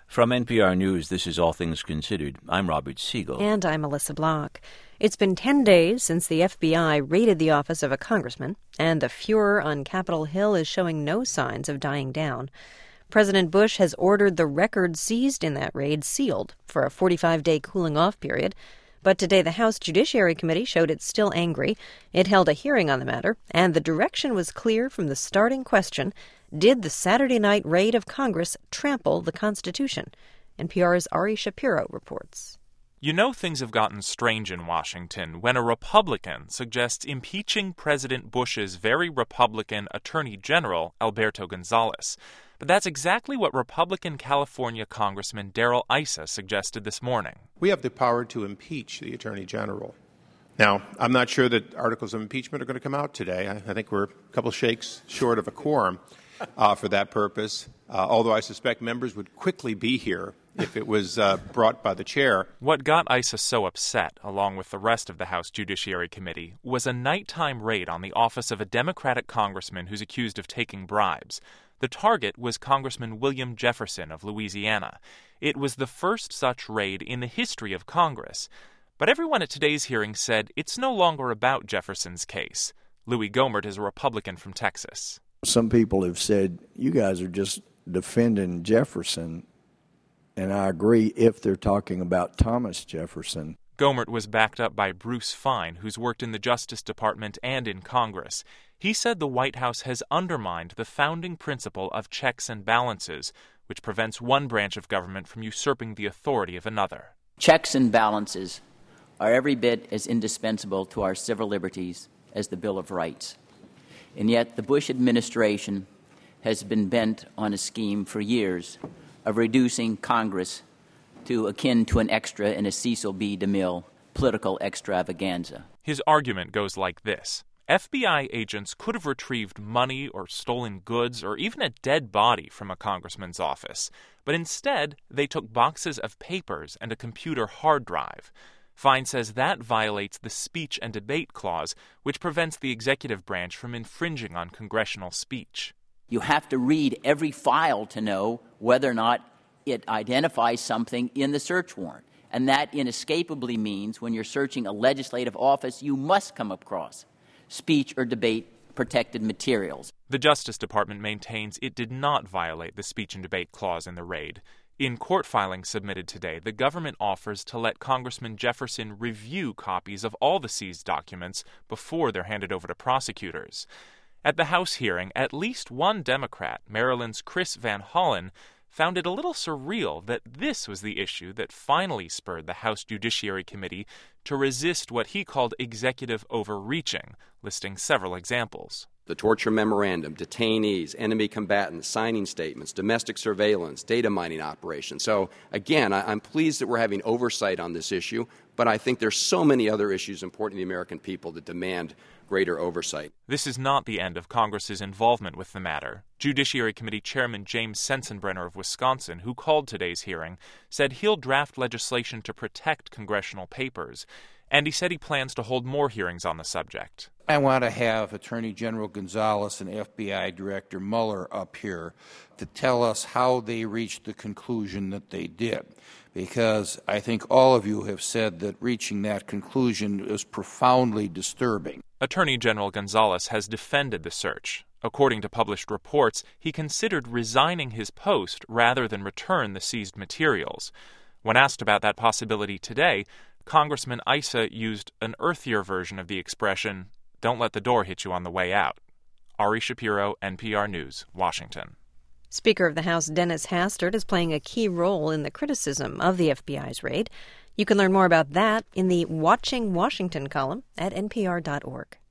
From NPR News, this is All Things Considered. I'm Robert Siegel. And I'm Melissa Block. It's been 10 days since the FBI raided the office of a congressman, and the furor on Capitol Hill is showing no signs of dying down. President Bush has ordered the records seized in that raid sealed for a 45-day cooling-off period. But today the House Judiciary Committee showed it's still angry. It held a hearing on the matter, and the direction was clear from the starting question: did the Saturday night raid of Congress trample the Constitution? NPR's Ari Shapiro reports. You know things have gotten strange in Washington when a Republican suggests impeaching President Bush's very Republican Attorney General, Alberto Gonzales. But that's exactly what Republican California Congressman Darrell Issa suggested this morning. We have the power to impeach the Attorney General. Now, I'm not sure that articles of impeachment are going to come out today. I think we're a couple shakes short of a quorum for that purpose, although I suspect members would quickly be here if it was brought by the chair. What got Issa so upset, along with the rest of the House Judiciary Committee, was a nighttime raid on the office of a Democratic congressman who's accused of taking bribes. The target was Congressman William Jefferson of Louisiana. It was the first such raid in the history of Congress. But everyone at today's hearing said it's no longer about Jefferson's case. Louis Gohmert is a Republican from Texas. Some people have said, you guys are just defending Jefferson, and I agree if they're talking about Thomas Jefferson. Gohmert was backed up by Bruce Fein, who's worked in the Justice Department and in Congress. He said the White House has undermined the founding principle of checks and balances, which prevents one branch of government from usurping the authority of another. Checks and balances are every bit as indispensable to our civil liberties as the Bill of Rights. And yet the Bush administration has been bent on a scheme for years of reducing Congress to akin to an extra in a Cecil B. DeMille political extravaganza. His argument goes like this. FBI agents could have retrieved money or stolen goods or even a dead body from a congressman's office, but instead they took boxes of papers and a computer hard drive. Fein says that violates the Speech and Debate Clause, which prevents the executive branch from infringing on congressional speech. You have to read every file to know whether or not it identifies something in the search warrant. And that inescapably means when you're searching a legislative office, you must come across speech or debate protected materials. The Justice Department maintains it did not violate the Speech and Debate Clause in the raid. In court filings submitted today, the government offers to let Congressman Jefferson review copies of all the seized documents before they're handed over to prosecutors. At the House hearing, at least one Democrat, Maryland's Chris Van Hollen, found it a little surreal that this was the issue that finally spurred the House Judiciary Committee to resist what he called executive overreaching, listing several examples. The torture memorandum, detainees, enemy combatants, signing statements, domestic surveillance, data mining operations. So, again, I'm pleased that we're having oversight on this issue, but I think there's so many other issues important to the American people that demand greater oversight. This is not the end of Congress's involvement with the matter. Judiciary Committee Chairman James Sensenbrenner of Wisconsin, who called today's hearing, said he'll draft legislation to protect congressional papers. And he said he plans to hold more hearings on the subject. I want to have Attorney General Gonzales and FBI Director Mueller up here to tell us how they reached the conclusion that they did, because I think all of you have said that reaching that conclusion is profoundly disturbing. Attorney General Gonzales has defended the search. According to published reports, he considered resigning his post rather than return the seized materials. When asked about that possibility today, Congressman Issa used an earthier version of the expression, "Don't let the door hit you on the way out." Ari Shapiro, NPR News, Washington. Speaker of the House Dennis Hastert is playing a key role in the criticism of the FBI's raid. You can learn more about that in the Watching Washington column at npr.org.